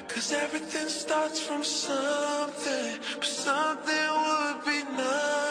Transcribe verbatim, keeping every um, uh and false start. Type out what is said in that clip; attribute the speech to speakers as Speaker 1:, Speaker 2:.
Speaker 1: Cause everything starts from something, but something would be nothing.